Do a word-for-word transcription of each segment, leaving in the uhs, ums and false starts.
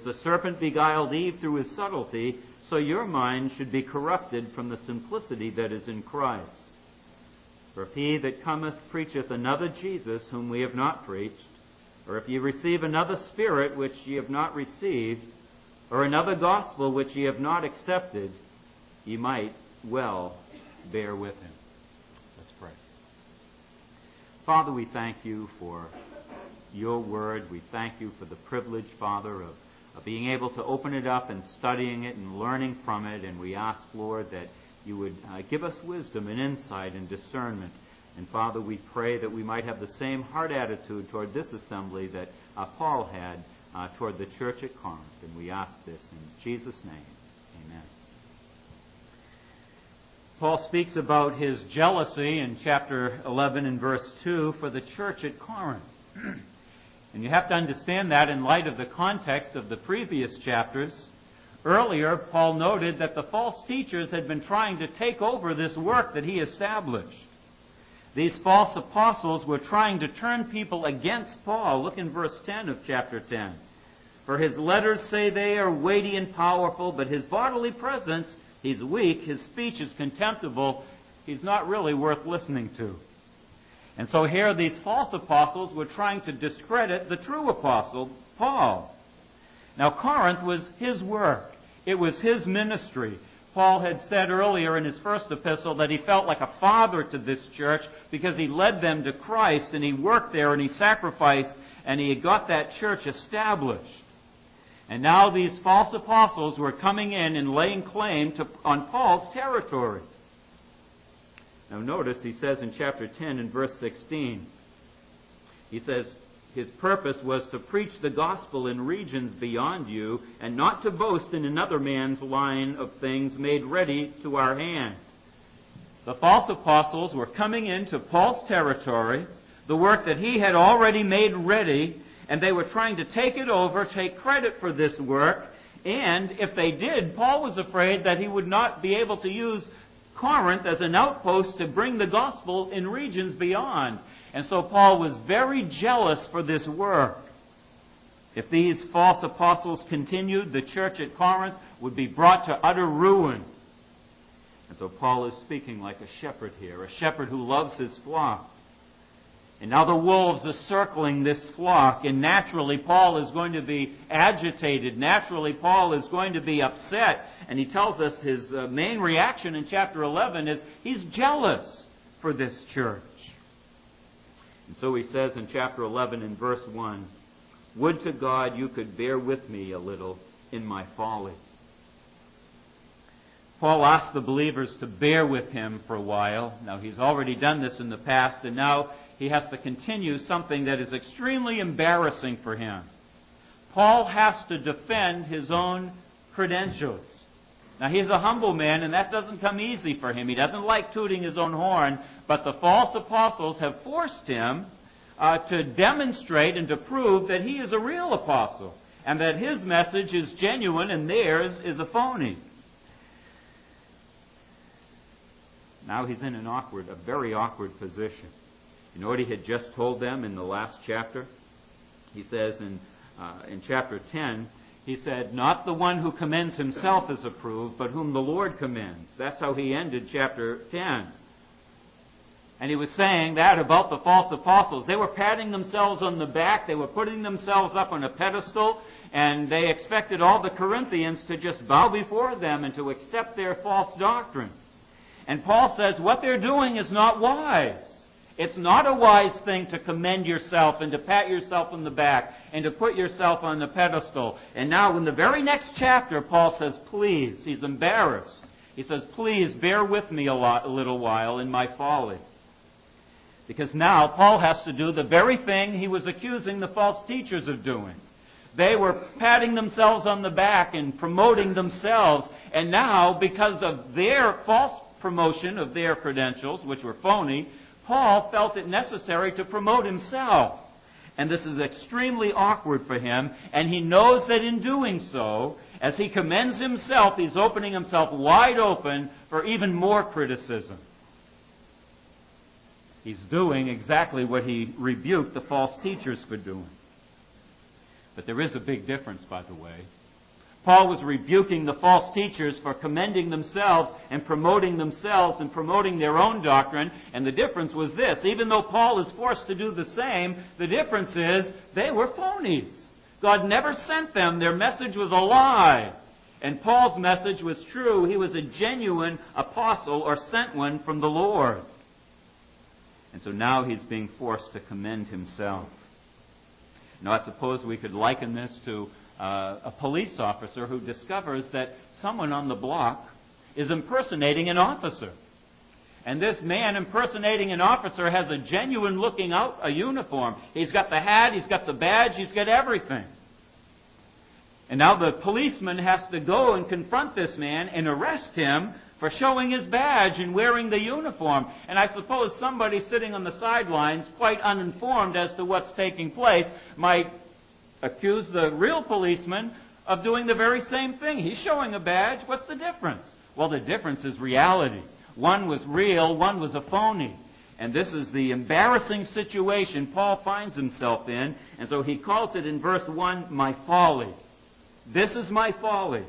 The serpent beguiled Eve through his subtlety, so your mind should be corrupted from the simplicity that is in Christ. For if he that cometh preacheth another Jesus, whom we have not preached, or if ye receive another Spirit which ye have not received, or another gospel which ye have not accepted, ye might well bear with him. Let's pray. Father, we thank you for your word. We thank you for the privilege, Father, of, of being able to open it up and studying it and learning from it. And we ask, Lord, that you would uh, give us wisdom and insight and discernment. And Father, we pray that we might have the same heart attitude toward this assembly that uh, Paul had uh, toward the church at Corinth. And we ask this in Jesus' name. Amen. Paul speaks about his jealousy in chapter eleven and verse two for the church at Corinth. And you have to understand that in light of the context of the previous chapters. Earlier, Paul noted that the false teachers had been trying to take over this work that he established. These false apostles were trying to turn people against Paul. Look in verse ten of chapter ten. For his letters say they are weighty and powerful, but his bodily presence, he's weak, his speech is contemptible, he's not really worth listening to. And so here these false apostles were trying to discredit the true apostle, Paul. Now Corinth was his work. It was his ministry. Paul had said earlier in his first epistle that he felt like a father to this church because he led them to Christ and he worked there and he sacrificed and he had got that church established. And now these false apostles were coming in and laying claim to, on Paul's territory. Now notice he says in chapter ten and verse sixteen, he says, his purpose was to preach the gospel in regions beyond you and not to boast in another man's line of things made ready to our hand. The false apostles were coming into Paul's territory, the work that he had already made ready, and they were trying to take it over, take credit for this work, and if they did, Paul was afraid that he would not be able to use Corinth as an outpost to bring the gospel in regions beyond. And so Paul was very jealous for this work. If these false apostles continued, the church at Corinth would be brought to utter ruin. And so Paul is speaking like a shepherd here, a shepherd who loves his flock. And now the wolves are circling this flock, and naturally Paul is going to be agitated. Naturally Paul is going to be upset. And he tells us his uh, main reaction in chapter eleven is he's jealous for this church. And so he says in chapter eleven in verse one, would to God you could bear with me a little in my folly. Paul asked the believers to bear with him for a while. Now he's already done this in the past, and now he has to continue something that is extremely embarrassing for him. Paul has to defend his own credentials. Now he's a humble man, and that doesn't come easy for him. He doesn't like tooting his own horn, but the false apostles have forced him uh, to demonstrate and to prove that he is a real apostle, and that his message is genuine and theirs is a phony. Now he's in an awkward, a very awkward position. You know what he had just told them in the last chapter? He says in, uh, in chapter ten, he said, not the one who commends himself is approved, but whom the Lord commends. That's how he ended chapter ten. And he was saying that about the false apostles. They were patting themselves on the back. They were putting themselves up on a pedestal. And they expected all the Corinthians to just bow before them and to accept their false doctrine. And Paul says what they're doing is not wise. It's not a wise thing to commend yourself and to pat yourself on the back and to put yourself on the pedestal. And now in the very next chapter, Paul says, please, he's embarrassed. He says, please bear with me a, lot, a little while in my folly. Because now Paul has to do the very thing he was accusing the false teachers of doing. They were patting themselves on the back and promoting themselves. And now, because of their false promotion of their credentials, which were phony, Paul felt it necessary to promote himself. And this is extremely awkward for him, and he knows that in doing so, as he commends himself, he's opening himself wide open for even more criticism. He's doing exactly what he rebuked the false teachers for doing. But there is a big difference, by the way. Paul was rebuking the false teachers for commending themselves and promoting themselves and promoting their own doctrine. And the difference was this. Even though Paul is forced to do the same, the difference is they were phonies. God never sent them. Their message was a lie. And Paul's message was true. He was a genuine apostle or sent one from the Lord. And so now he's being forced to commend himself. Now I suppose we could liken this to uh, a police officer who discovers that someone on the block is impersonating an officer. And this man impersonating an officer has a genuine looking out a uniform. He's got the hat, he's got the badge, he's got everything. And now the policeman has to go and confront this man and arrest him for showing his badge and wearing the uniform. And I suppose somebody sitting on the sidelines, quite uninformed as to what's taking place, might accuse the real policeman of doing the very same thing. He's showing a badge. What's the difference? Well, the difference is reality. One was real, one was a phony. And this is the embarrassing situation Paul finds himself in. And so he calls it in verse one, my folly. This is my folly.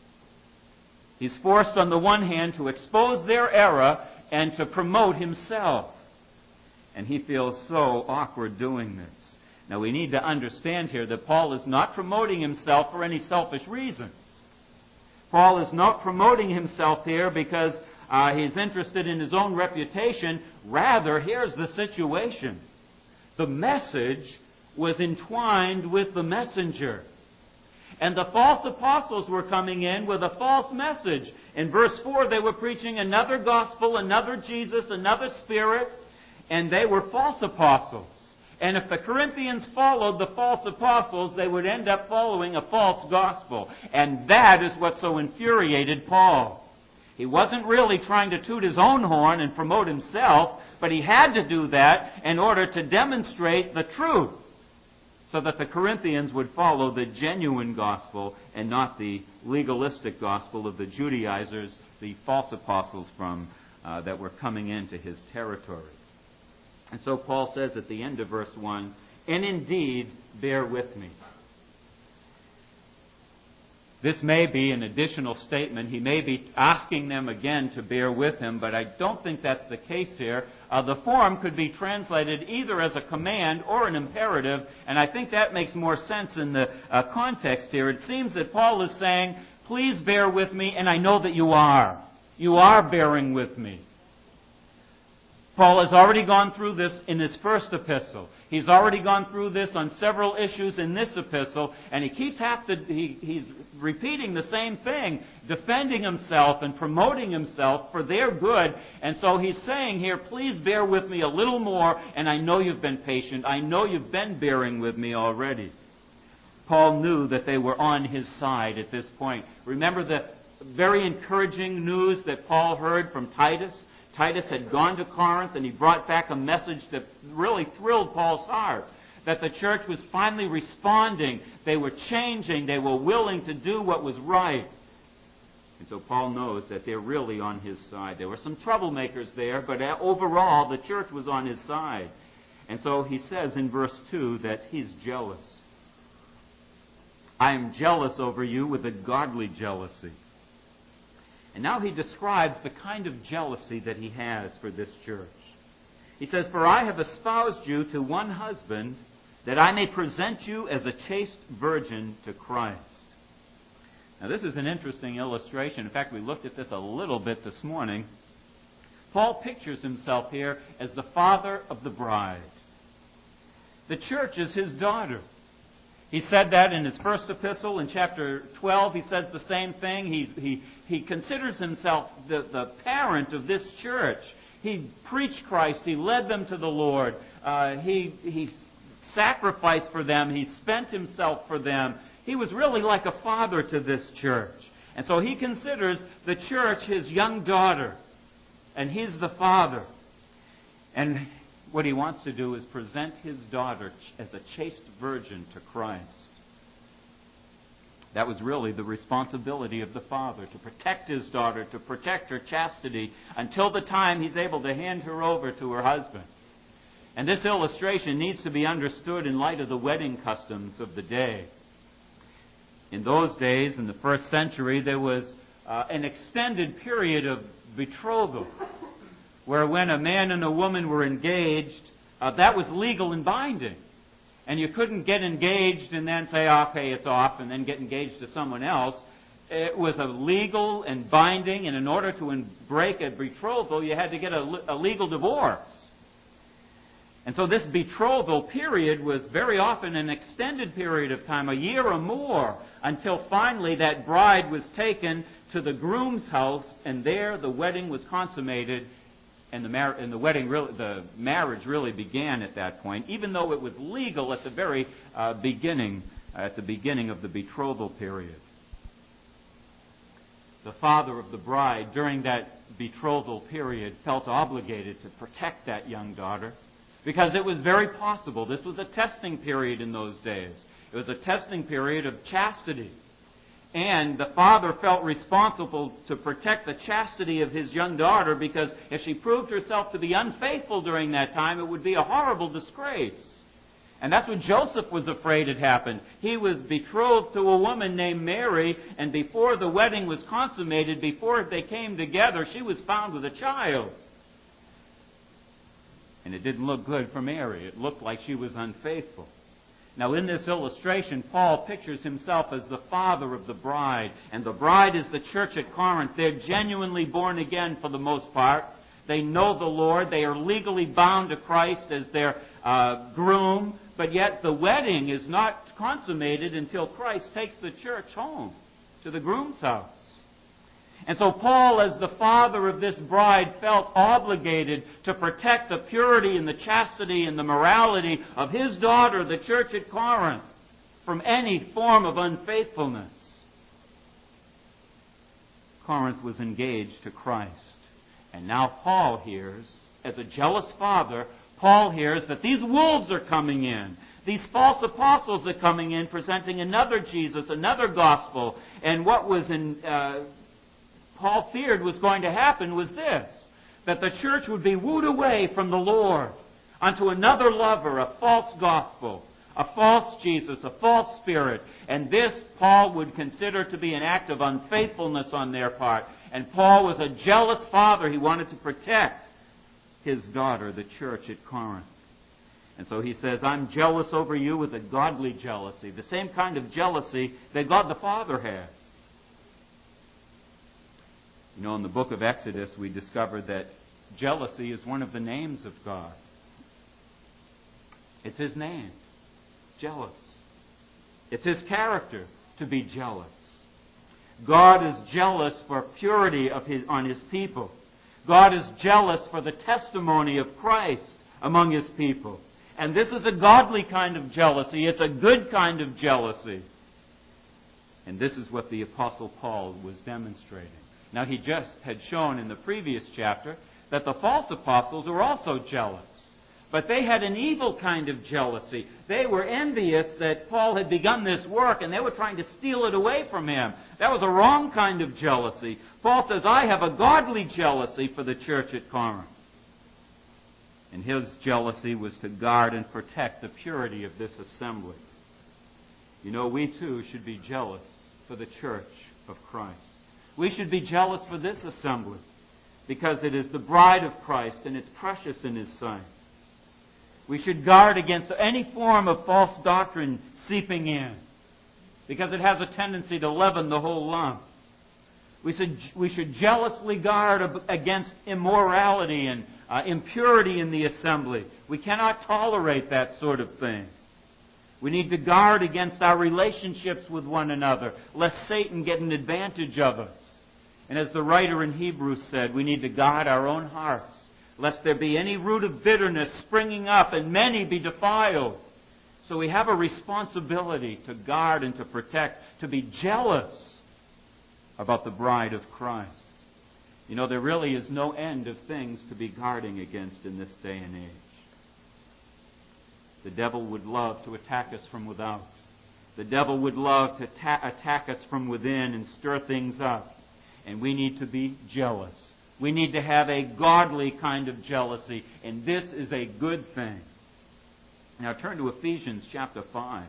He's forced on the one hand to expose their error and to promote himself. And he feels so awkward doing this. Now we need to understand here that Paul is not promoting himself for any selfish reasons. Paul is not promoting himself here because uh, he's interested in his own reputation. Rather, here's the situation. The message was entwined with the messenger. And the false apostles were coming in with a false message. In verse four, they were preaching another gospel, another Jesus, another Spirit, and they were false apostles. And if the Corinthians followed the false apostles, they would end up following a false gospel. And that is what so infuriated Paul. He wasn't really trying to toot his own horn and promote himself, but he had to do that in order to demonstrate the truth, so that the Corinthians would follow the genuine gospel and not the legalistic gospel of the Judaizers, the false apostles from uh, that were coming into his territory. And so Paul says at the end of verse one, and indeed, bear with me. This may be an additional statement. He may be asking them again to bear with him, but I don't think that's the case here. Uh, the form could be translated either as a command or an imperative, and I think that makes more sense in the uh, context here. It seems that Paul is saying, please bear with me, and I know that you are. You are bearing with me. Paul has already gone through this in his first epistle. He's already gone through this on several issues in this epistle, and he keeps have to, he, he's repeating the same thing, defending himself and promoting himself for their good. And so he's saying here, please bear with me a little more, and I know you've been patient. I know you've been bearing with me already. Paul knew that they were on his side at this point. Remember the very encouraging news that Paul heard from Titus? Titus had gone to Corinth and he brought back a message that really thrilled Paul's heart. That the church was finally responding. They were changing. They were willing to do what was right. And so Paul knows that they're really on his side. There were some troublemakers there, but overall the church was on his side. And so he says in verse two that he's jealous. I am jealous over you with a godly jealousy. And now he describes the kind of jealousy that he has for this church. He says, for I have espoused you to one husband, that I may present you as a chaste virgin to Christ. Now this is an interesting illustration. In fact, we looked at this a little bit this morning. Paul pictures himself here as the father of the bride. The church is his daughter. He said that in his first epistle. In chapter twelve, he says the same thing. He, he, he considers himself the, the parent of this church. He preached Christ. He led them to the Lord. Uh, he, he sacrificed for them. He spent himself for them. He was really like a father to this church. And so he considers the church his young daughter. And he's the father. And what he wants to do is present his daughter as a chaste virgin to Christ. That was really the responsibility of the father, to protect his daughter, to protect her chastity until the time he's able to hand her over to her husband. And this illustration needs to be understood in light of the wedding customs of the day. In those days, in the first century, there was uh, an extended period of betrothal, where when a man and a woman were engaged, uh, that was legal and binding. And you couldn't get engaged and then say, okay, it's off, and then get engaged to someone else. It was a legal and binding, and in order to break a betrothal, you had to get a, a legal divorce. And so this betrothal period was very often an extended period of time, a year or more, until finally that bride was taken to the groom's house, and there the wedding was consummated, and the, mar- and the wedding, really, the marriage really began at that point, even though it was legal at the very uh, beginning, uh, at the beginning of the betrothal period. The father of the bride, during that betrothal period, felt obligated to protect that young daughter, because it was very possible. This was a testing period in those days. It was a testing period of chastity. And the father felt responsible to protect the chastity of his young daughter, because if she proved herself to be unfaithful during that time, it would be a horrible disgrace. And that's what Joseph was afraid had happened. He was betrothed to a woman named Mary, and before the wedding was consummated, before they came together, she was found with a child. And it didn't look good for Mary. It looked like she was unfaithful. Now, in this illustration, Paul pictures himself as the father of the bride. And the bride is the church at Corinth. They're genuinely born again for the most part. They know the Lord. They are legally bound to Christ as their uh, groom. But yet the wedding is not consummated until Christ takes the church home to the groom's house. And so Paul, as the father of this bride, felt obligated to protect the purity and the chastity and the morality of his daughter, the church at Corinth, from any form of unfaithfulness. Corinth was engaged to Christ. And now Paul hears, as a jealous father, Paul hears that these wolves are coming in. These false apostles are coming in, presenting another Jesus, another gospel. And what was in... Uh, Paul feared was going to happen was this, that the church would be wooed away from the Lord unto another lover, a false gospel, a false Jesus, a false spirit. And this Paul would consider to be an act of unfaithfulness on their part. And Paul was a jealous father. He wanted to protect his daughter, the church at Corinth. And so he says, I'm jealous over you with a godly jealousy, the same kind of jealousy that God the Father has. You know, in the book of Exodus, we discovered that jealousy is one of the names of God. It's His name, jealous. It's His character to be jealous. God is jealous for purity of his, on His people. God is jealous for the testimony of Christ among His people. And this is a godly kind of jealousy. It's a good kind of jealousy. And this is what the Apostle Paul was demonstrating. Now, he just had shown in the previous chapter that the false apostles were also jealous. But they had an evil kind of jealousy. They were envious that Paul had begun this work, and they were trying to steal it away from him. That was a wrong kind of jealousy. Paul says, I have a godly jealousy for the church at Corinth. And his jealousy was to guard and protect the purity of this assembly. You know, we too should be jealous for the church of Christ. We should be jealous for this assembly because it is the bride of Christ and it's precious in His sight. We should guard against any form of false doctrine seeping in because it has a tendency to leaven the whole lump. We should, we should jealously guard against immorality and uh, impurity in the assembly. We cannot tolerate that sort of thing. We need to guard against our relationships with one another, lest Satan get an advantage of us. And as the writer in Hebrews said, we need to guard our own hearts, lest there be any root of bitterness springing up and many be defiled. So we have a responsibility to guard and to protect, to be jealous about the bride of Christ. You know, there really is no end of things to be guarding against in this day and age. The devil would love to attack us from without. The devil would love to ta- attack us from within and stir things up. And we need to be jealous. We need to have a godly kind of jealousy, and this is a good thing. Now turn to Ephesians chapter five.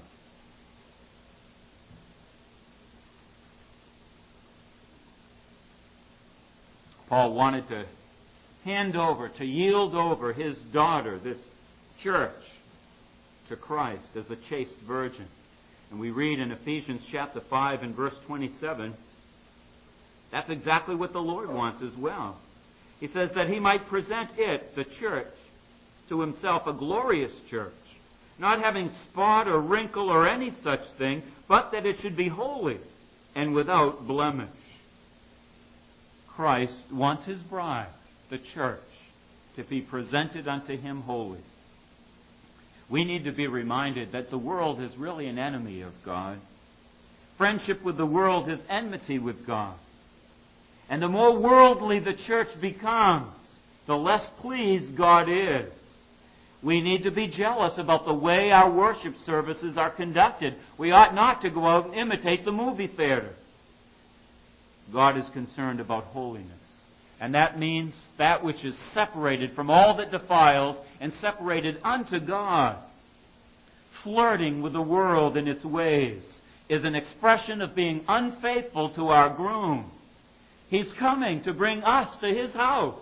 Paul wanted to hand over, to yield over his daughter, this church, to Christ as a chaste virgin. And we read in Ephesians chapter five and verse twenty-seven, that's exactly what the Lord wants as well. He says that he might present it, the church, to himself a glorious church, not having spot or wrinkle or any such thing, but that it should be holy and without blemish. Christ wants his bride, the church, to be presented unto him holy. We need to be reminded that the world is really an enemy of God. Friendship with the world is enmity with God. And the more worldly the church becomes, the less pleased God is. We need to be jealous about the way our worship services are conducted. We ought not to go out and imitate the movie theater. God is concerned about holiness. And that means that which is separated from all that defiles and separated unto God. Flirting with the world in its ways is an expression of being unfaithful to our groom. He's coming to bring us to his house.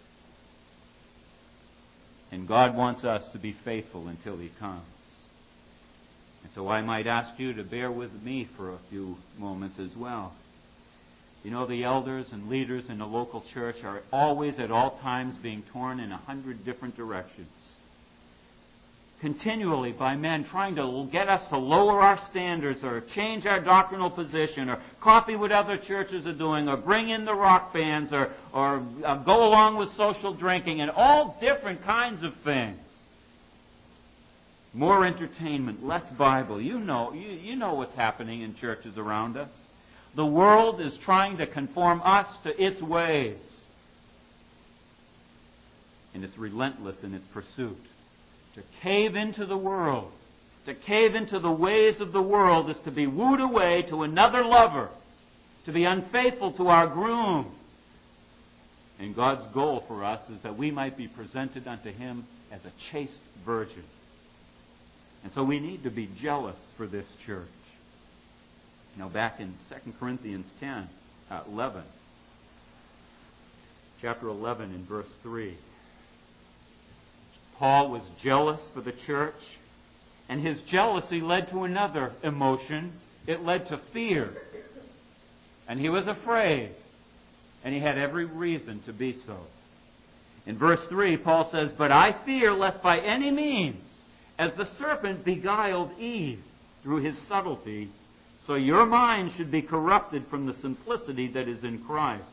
And God wants us to be faithful until he comes. And so I might ask you to bear with me for a few moments as well. You know, the elders and leaders in the local church are always at all times being torn in a hundred different directions. Continually by men trying to get us to lower our standards or change our doctrinal position or copy what other churches are doing or bring in the rock bands or, or uh, go along with social drinking and all different kinds of things. More entertainment, less Bible. You know, you, you know what's happening in churches around us. The world is trying to conform us to its ways. And it's relentless in its pursuit. To cave into the world, to cave into the ways of the world is to be wooed away to another lover, to be unfaithful to our groom. And God's goal for us is that we might be presented unto him as a chaste virgin. And so we need to be jealous for this church. Now back in Second Corinthians ten, uh, eleven, chapter eleven in verse three. Paul was jealous for the church, and his jealousy led to another emotion. It led to fear. And he was afraid, and he had every reason to be so. In verse three, Paul says, "But I fear lest by any means, as the serpent beguiled Eve through his subtlety, so your mind should be corrupted from the simplicity that is in Christ."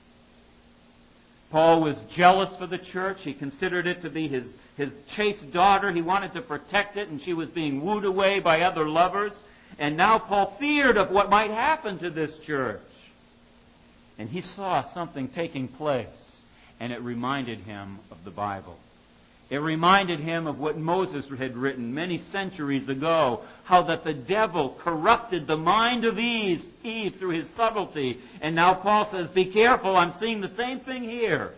Paul was jealous for the church. He considered it to be his, his chaste daughter. He wanted to protect it, and she was being wooed away by other lovers. And now Paul feared of what might happen to this church. And he saw something taking place, and it reminded him of the Bible. It reminded him of what Moses had written many centuries ago, how that the devil corrupted the mind of Eve, Eve through his subtlety. And now Paul says, be careful, I'm seeing the same thing here.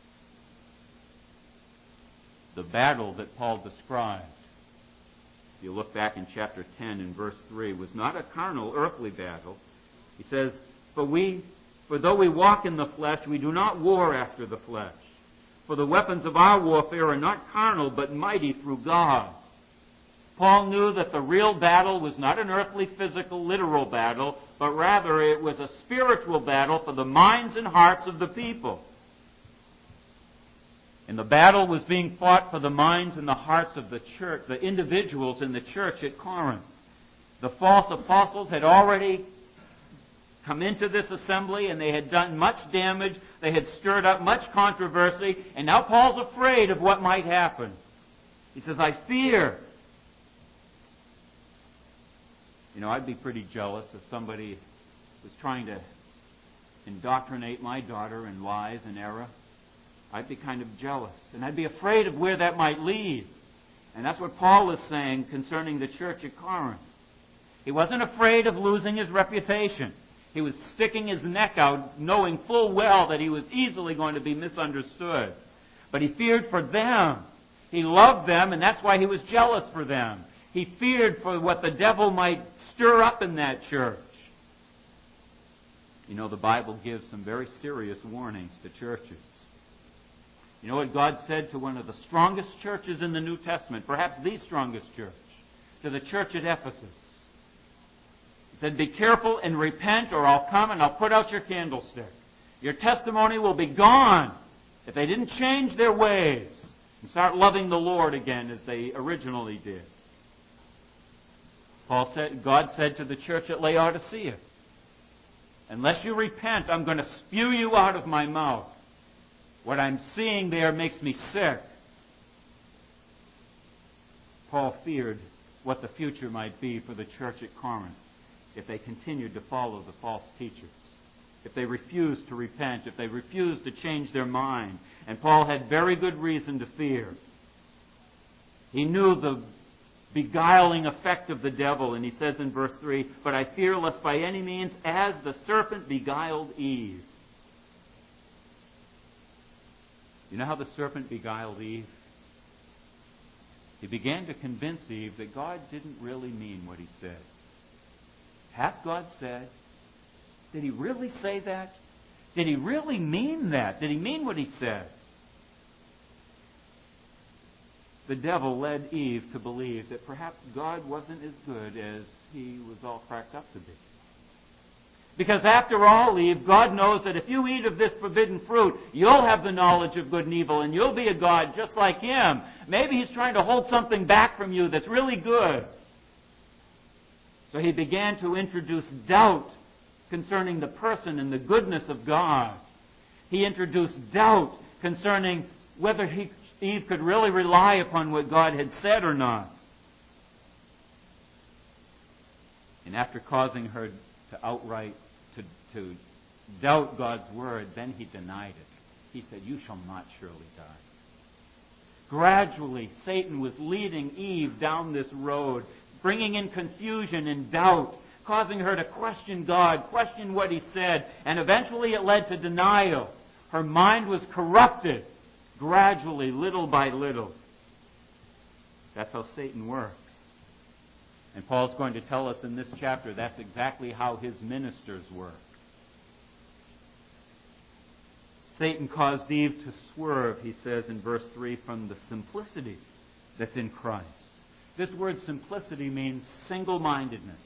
The battle that Paul described, if you look back in chapter ten and verse three, was not a carnal, earthly battle. He says, For we, for though we walk in the flesh, we do not war after the flesh. For the weapons of our warfare are not carnal, but mighty through God. Paul knew that the real battle was not an earthly, physical, literal battle, but rather it was a spiritual battle for the minds and hearts of the people. And the battle was being fought for the minds and the hearts of the church, the individuals in the church at Corinth. The false apostles had already come into this assembly, and they had done much damage. They had stirred up much controversy, and now Paul's afraid of what might happen. He says, I fear. You know, I'd be pretty jealous if somebody was trying to indoctrinate my daughter in lies and error. I'd be kind of jealous, and I'd be afraid of where that might lead. And that's what Paul is saying concerning the church at Corinth. He wasn't afraid of losing his reputation. He was sticking his neck out, knowing full well that he was easily going to be misunderstood. But he feared for them. He loved them, and that's why he was jealous for them. He feared for what the devil might stir up in that church. You know, the Bible gives some very serious warnings to churches. You know what God said to one of the strongest churches in the New Testament, perhaps the strongest church, to the church at Ephesus? He said, be careful and repent, or I'll come and I'll put out your candlestick. Your testimony will be gone if they didn't change their ways and start loving the Lord again as they originally did. Paul said, God said to the church at Laodicea, unless you repent, I'm going to spew you out of my mouth. What I'm seeing there makes me sick. Paul feared what the future might be for the church at Corinth if they continued to follow the false teachers, if they refused to repent, if they refused to change their mind. And Paul had very good reason to fear. He knew the beguiling effect of the devil, and he says in verse three, but I fear lest by any means, as the serpent beguiled Eve. You know how the serpent beguiled Eve? He began to convince Eve that God didn't really mean what he said. Hath God said? Did he really say that? Did he really mean that? Did he mean what he said? The devil led Eve to believe that perhaps God wasn't as good as he was all cracked up to be. Because after all, Eve, God knows that if you eat of this forbidden fruit, you'll have the knowledge of good and evil, and you'll be a God just like him. Maybe he's trying to hold something back from you that's really good. So he began to introduce doubt concerning the person and the goodness of God. He introduced doubt concerning whether he, Eve could really rely upon what God had said or not. And after causing her to outright to, to doubt God's word, then he denied it. He said, you shall not surely die. Gradually, Satan was leading Eve down this road, bringing in confusion and doubt, causing her to question God, question what he said, and eventually it led to denial. Her mind was corrupted, gradually, little by little. That's how Satan works. And Paul's going to tell us in this chapter that's exactly how his ministers work. Satan caused Eve to swerve, he says in verse three, from the simplicity that's in Christ. This word simplicity means single-mindedness.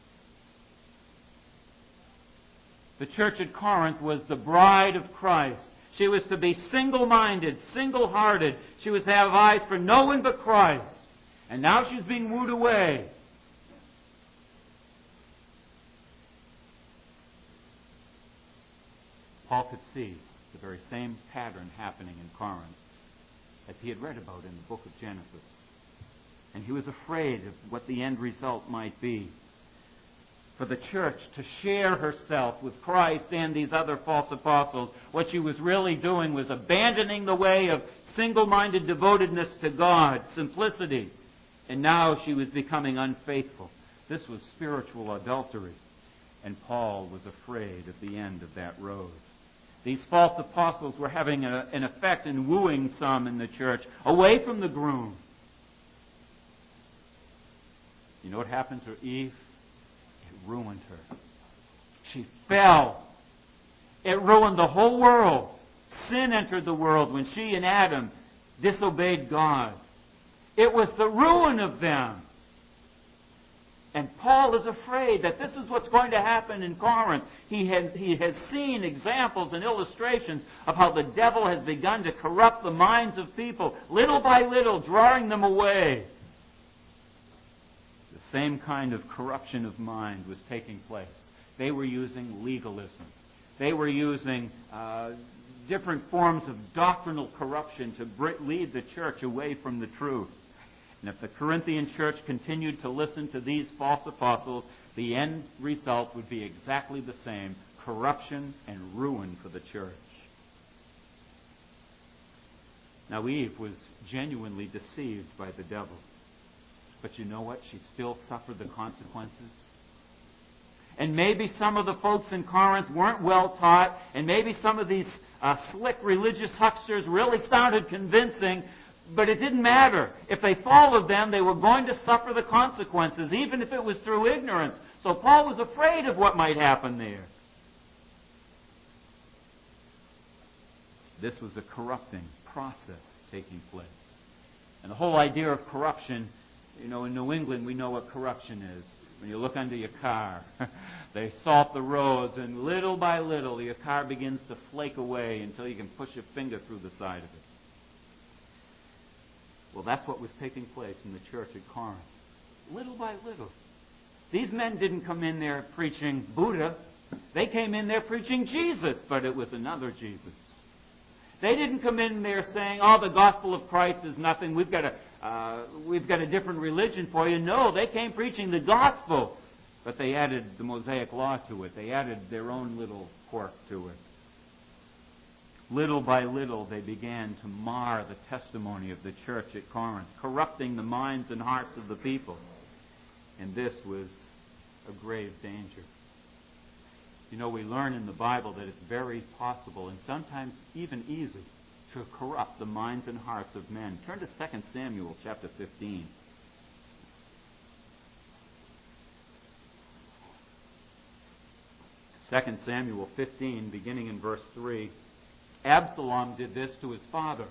The church at Corinth was the bride of Christ. She was to be single-minded, single-hearted. She was to have eyes for no one but Christ. And now she's being wooed away. Paul could see the very same pattern happening in Corinth as he had read about in the book of Genesis. And he was afraid of what the end result might be. For the church to share herself with Christ and these other false apostles, what she was really doing was abandoning the way of single-minded devotedness to God, simplicity. And now she was becoming unfaithful. This was spiritual adultery. And Paul was afraid of the end of that road. These false apostles were having a, an effect in wooing some in the church away from the groom. You know what happened to Eve? It ruined her. She fell. It ruined the whole world. Sin entered the world when she and Adam disobeyed God. It was the ruin of them. And Paul is afraid that this is what's going to happen in Corinth. He has, he has seen examples and illustrations of how the devil has begun to corrupt the minds of people, little by little, drawing them away. The same kind of corruption of mind was taking place. They were using legalism. They were using uh, different forms of doctrinal corruption to lead the church away from the truth. And if the Corinthian church continued to listen to these false apostles, the end result would be exactly the same: corruption and ruin for the church. Now Eve was genuinely deceived by the devil. But you know what? She still suffered the consequences. And maybe some of the folks in Corinth weren't well taught, and maybe some of these uh, slick religious hucksters really sounded convincing, but it didn't matter. If they followed them, they were going to suffer the consequences, even if it was through ignorance. So Paul was afraid of what might happen there. This was a corrupting process taking place. And the whole idea of corruption, you know, in New England we know what corruption is. When you look under your car, they salt the roads, and little by little your car begins to flake away until you can push your finger through the side of it. Well, that's what was taking place in the church at Corinth. Little by little. These men didn't come in there preaching Buddha. They came in there preaching Jesus, but it was another Jesus. They didn't come in there saying, oh, the gospel of Christ is nothing. We've got a, uh, we've got a different religion for you. No, they came preaching the gospel. But they added the Mosaic law to it. They added their own little quirk to it. Little by little, they began to mar the testimony of the church at Corinth, corrupting the minds and hearts of the people. And this was a grave danger. You know, we learn in the Bible that it's very possible, and sometimes even easy, to corrupt the minds and hearts of men. Turn to Second Samuel chapter fifteen. Second Samuel fifteen, beginning in verse three. Absalom did this to his father.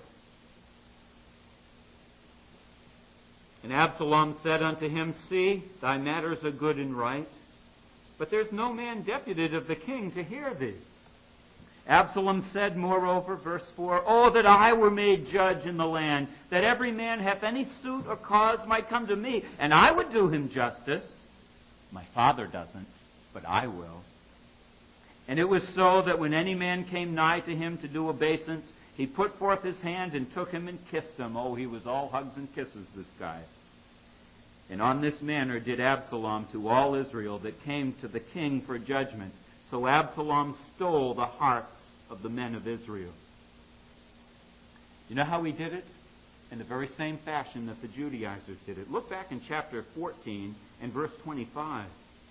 And Absalom said unto him, See, thy matters are good and right, but there's no man deputed of the king to hear thee. Absalom said, moreover, verse four, Oh, that I were made judge in the land, that every man hath any suit or cause might come to me, and I would do him justice. My father doesn't, but I will. And it was so that when any man came nigh to him to do obeisance, he put forth his hand and took him and kissed him. Oh, he was all hugs and kisses, this guy. And on this manner did Absalom to all Israel that came to the king for judgment. So Absalom stole the hearts of the men of Israel. You know how he did it? In the very same fashion that the Judaizers did it. Look back in chapter fourteen and verse twenty-five.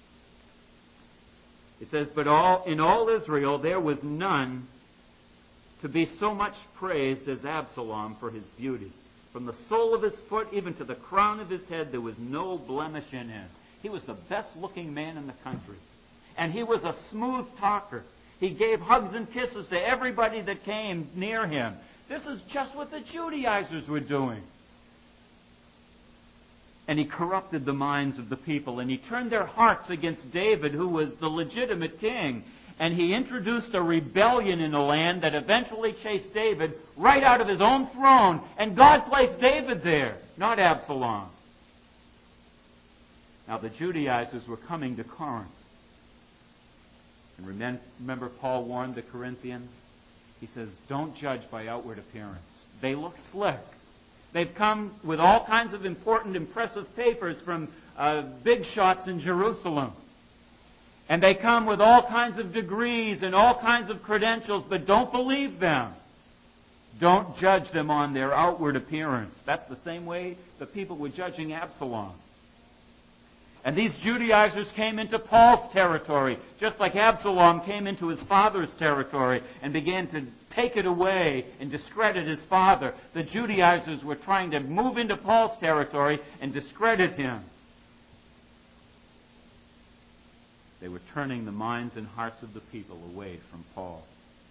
It says, But all in all Israel there was none to be so much praised as Absalom for his beauty. From the sole of his foot even to the crown of his head, there was no blemish in him. He was the best-looking man in the country. And he was a smooth talker. He gave hugs and kisses to everybody that came near him. This is just what the Judaizers were doing. And he corrupted the minds of the people, and he turned their hearts against David, who was the legitimate king. And he introduced a rebellion in the land that eventually chased David right out of his own throne. And God placed David there, not Absalom. Now the Judaizers were coming to Corinth. And remember Paul warned the Corinthians? He says, don't judge by outward appearance. They look slick. They've come with all kinds of important, impressive papers from uh, big shots in Jerusalem. And they come with all kinds of degrees and all kinds of credentials, but don't believe them. Don't judge them on their outward appearance. That's the same way the people were judging Absalom. And these Judaizers came into Paul's territory, just like Absalom came into his father's territory and began to take it away and discredit his father. The Judaizers were trying to move into Paul's territory and discredit him. They were turning the minds and hearts of the people away from Paul.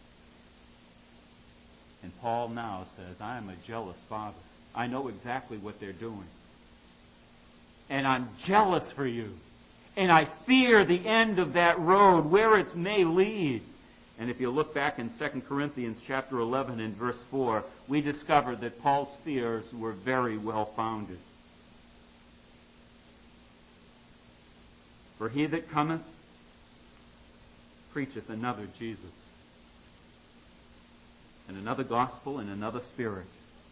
And Paul now says, I am a jealous father. I know exactly what they're doing. And I'm jealous for you. And I fear the end of that road, where it may lead. And if you look back in Second Corinthians chapter eleven and verse four, we discover that Paul's fears were very well founded. For he that cometh preacheth another Jesus, and another gospel, and another spirit.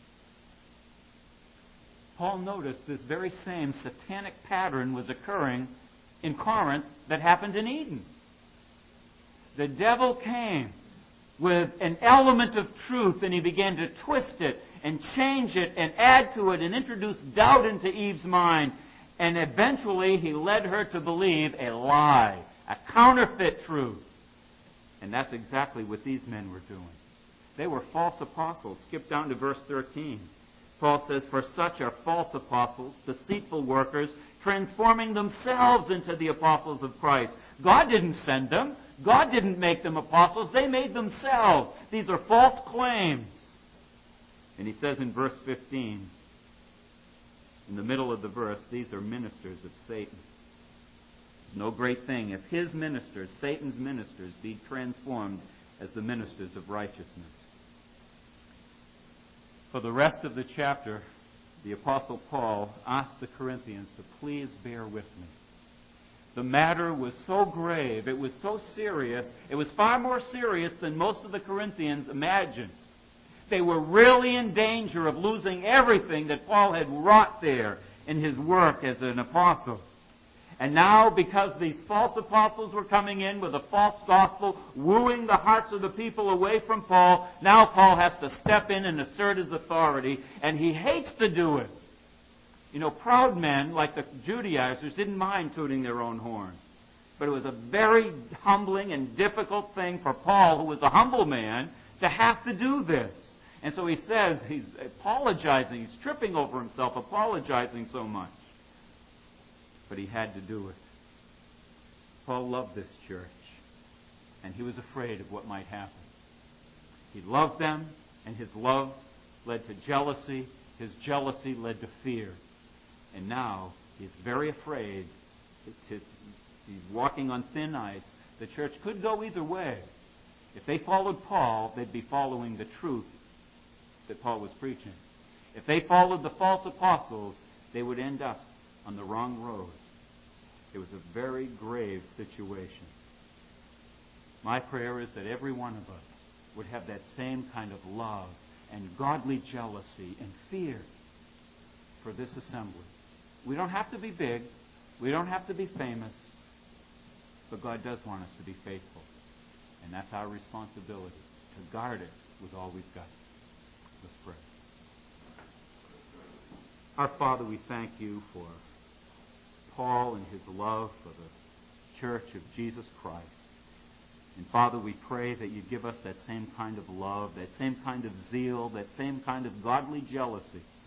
Paul noticed this very same satanic pattern was occurring in Corinth that happened in Eden. The devil came with an element of truth, and he began to twist it and change it and add to it and introduce doubt into Eve's mind. And eventually he led her to believe a lie, a counterfeit truth. And that's exactly what these men were doing. They were false apostles. Skip down to verse thirteen. Paul says, "For such are false apostles, deceitful workers, transforming themselves into the apostles of Christ." God didn't send them. God didn't make them apostles. They made themselves. These are false claims. And he says in verse fifteen, in the middle of the verse, these are ministers of Satan. No great thing if his ministers, Satan's ministers, be transformed as the ministers of righteousness. For the rest of the chapter, the Apostle Paul asked the Corinthians to please bear with me. The matter was so grave, it was so serious, it was far more serious than most of the Corinthians imagined. They were really in danger of losing everything that Paul had wrought there in his work as an apostle. And now, because these false apostles were coming in with a false gospel, wooing the hearts of the people away from Paul, now Paul has to step in and assert his authority, and he hates to do it. You know, proud men, like the Judaizers, didn't mind tooting their own horn. But it was a very humbling and difficult thing for Paul, who was a humble man, to have to do this. And so he says, he's apologizing, he's tripping over himself, apologizing so much. But he had to do it. Paul loved this church, and he was afraid of what might happen. He loved them, and his love led to jealousy. His jealousy led to fear. And now he's very afraid. He's walking on thin ice. The church could go either way. If they followed Paul, they'd be following the truth that Paul was preaching. If they followed the false apostles, they would end up on the wrong road. It was a very grave situation. My prayer is that every one of us would have that same kind of love and godly jealousy and fear for this assembly. We don't have to be big. We don't have to be famous. But God does want us to be faithful. And that's our responsibility, to guard it with all we've got. Let's pray. Our Father, we thank you for Paul and his love for the church of Jesus Christ. And Father, we pray that you give us that same kind of love, that same kind of zeal, that same kind of godly jealousy